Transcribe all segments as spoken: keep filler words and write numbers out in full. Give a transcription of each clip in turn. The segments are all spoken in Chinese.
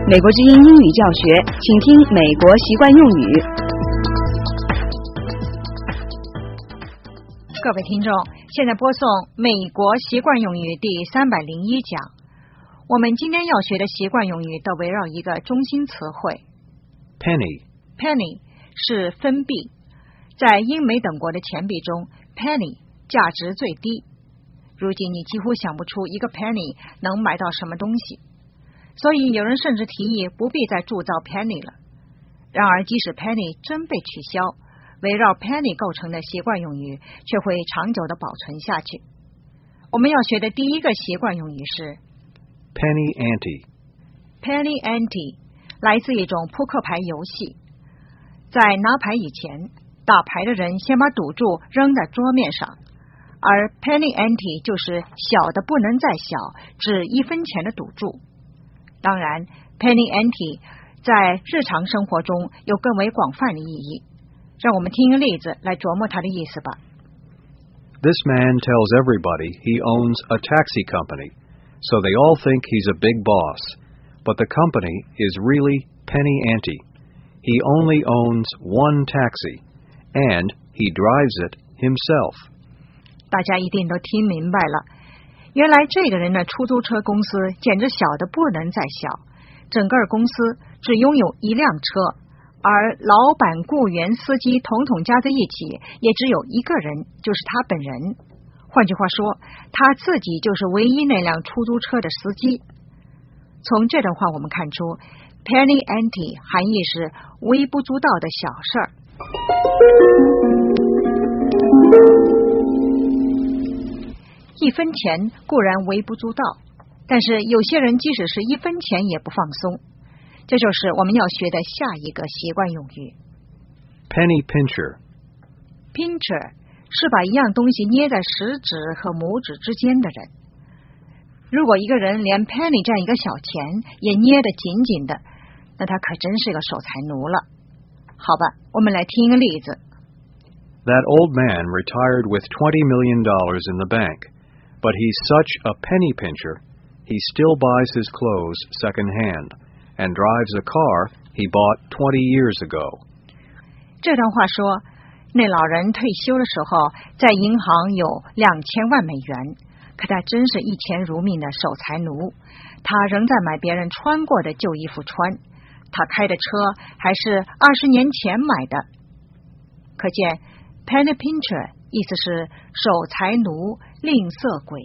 美国之音英语教学，请听美国习惯用语。 各位听众，现在播送美国习惯用语第三百零一讲。我们今天要学的习惯用语都围绕一个中心词汇 penny penny 是分币，在英美等国的钱币中 penny 价值最低，如今你几乎想不出一个 penny 能买到什么东西，所以有人甚至提议不必再铸造 penny 了。然而即使 penny 真被取消，围绕 penny 构成的习惯用语却会长久地保存下去。我们要学的第一个习惯用语是 penny ante penny ante 来自一种扑克牌游戏。在拿牌以前，打牌的人先把赌注扔在桌面上，而 penny ante 就是小的不能再小，只一分钱的赌注。当然 penny ante 在日常生活中有更为广泛的意义，让我们听一个例子来琢磨它的意思吧。 This man tells everybody he owns a taxi company, so they all think he's a big boss, but the company is really penny ante. He only owns one taxi, and he drives it himself. 大家一定都听明白了，原来这个人的出租车公司简直小得不能再小，整个公司只拥有一辆车，而老板、雇员、司机统统加在一起也只有一个人，就是他本人。换句话说，他自己就是唯一那辆出租车的司机。从这段话我们看出 penny ante 含义是微不足道的小事儿。一分钱固然微不足道，但是有些人即使是一分钱也不放松。这就是我们要学的下一个习惯用语 penny pincher pincher 是把一样东西捏在食指和拇指之间的人。如果一个人连 penny 这样一个小钱也捏得紧紧的，那他可真是个守财奴了。好吧，我们来听一个例子。 That old man retired with twenty million dollars in the bank, but he's such a penny pincher, he still buys his clothes second-hand and drives a car he bought twenty years ago. 这段话说，那老人退休的时候在银行有两千万美元，可他真是一钱如命的守财奴，他仍在买别人穿过的旧衣服穿，他开的车还是二十年前买的。可见 penny pincher 意思是守财奴、吝啬鬼。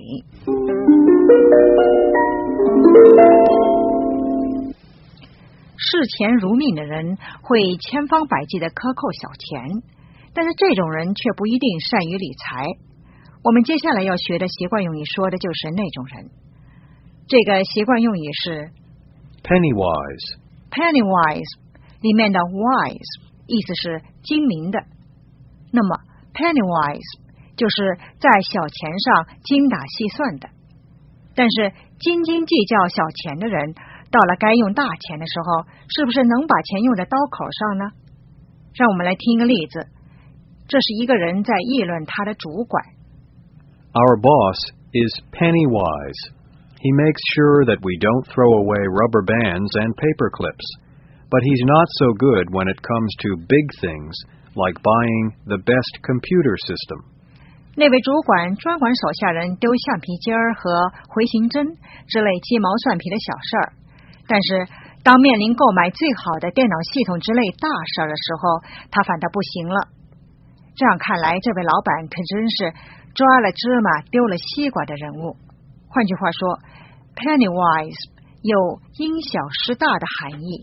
视钱如命的人会千方百计的克扣小钱，但是这种人却不一定善于理财。我们接下来要学的习惯用语说的就是那种人。这个习惯用语是 penny wise penny wise 里面的 wise 意思是精明的。那么 penny wise 就是在小钱上精打细算的。但是斤斤计较小钱的人，到了该用大钱的时候，是不是能把钱用在刀口上呢？让我们来听一个例子。这是一个人在议论他的主管。 Our boss is penny wise. He makes sure that we don't throw away rubber bands and paper clips, but he's not so good when it comes to big things like buying the best computer system. 那位主管专管手下人丢橡皮筋儿和回形针之类鸡毛蒜皮的小事儿，但是当面临购买最好的电脑系统之类大事儿的时候，他反倒不行了。这样看来，这位老板可真是抓了芝麻丢了西瓜的人物。换句话说 penny wise 有因小失大的含义。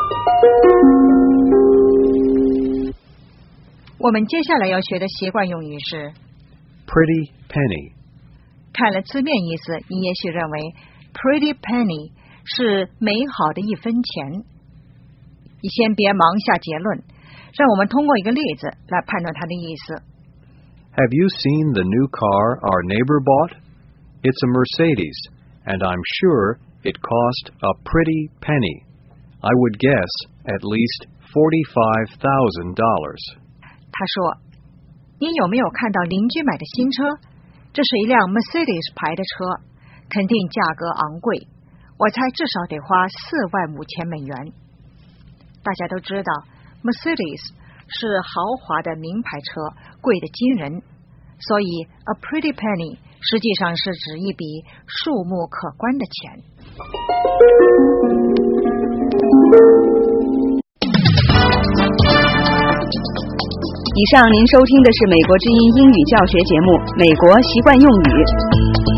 我们接下来要学的习惯用语是 pretty penny. 看了字面意思，你也许认为 pretty penny 是美好的一分钱。你先别忙下结论，让我们通过一个例子来判断它的意思。 Have you seen the new car our neighbor bought? It's a Mercedes, and I'm sure it cost a pretty penny. I would guess at least forty-five thousand dollars. 他说，你有没有看到邻居买的新车？这是一辆 Mercedes 牌的车，肯定价格昂贵。 我猜至少得花四万五千美元。大家都知道 Mercedes 是豪华的名牌车，贵得惊人，所以 a pretty penny 实际上是指一笔数目可观的钱。 以上您收听的是美国之音英语教学节目《美国习惯用语》。